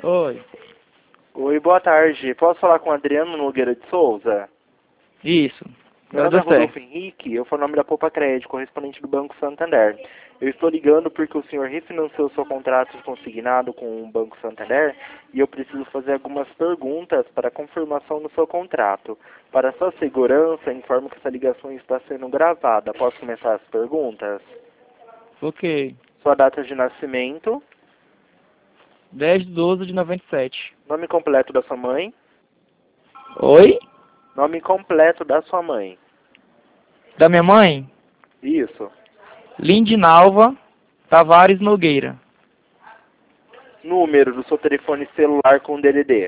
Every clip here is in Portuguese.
Oi. Oi, boa tarde. Posso falar com Adriano Nogueira de Souza? Isso. Meu nome é Rodolfo Henrique, eu sou o nome da Poupa Crédito, correspondente do Banco Santander. Eu estou ligando porque o senhor refinanciou seu contrato de consignado com o Banco Santander e eu preciso fazer algumas perguntas para confirmação do seu contrato. Para sua segurança, informo que essa ligação está sendo gravada. Posso começar as perguntas? Ok. Sua data de nascimento, 10/12/97. nome completo da sua mãe, Oi? nome completo da sua mãe. Da minha mãe? Isso. Lindinalva Tavares Nogueira. Número do seu telefone celular com DDD.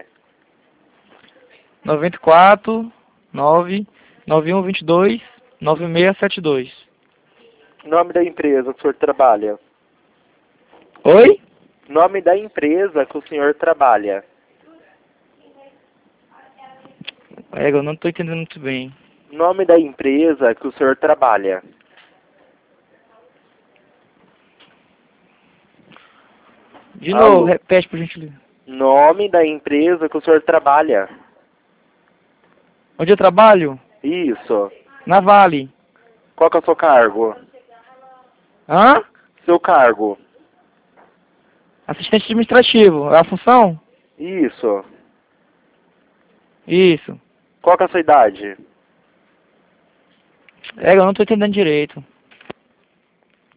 94 9 9122 9672. Nome da empresa que o senhor trabalha. Oi? Nome da empresa que o senhor trabalha. Eu não estou entendendo muito bem. Nome da empresa que o senhor trabalha. De Alô? novo, repete por gentileza. Nome da empresa que o senhor trabalha. Onde eu trabalho? Isso. Na Vale. Qual que é o seu cargo? Hã? Seu cargo. Assistente administrativo. É a função? Isso. Isso. Qual que é a sua idade? Eu não estou entendendo direito.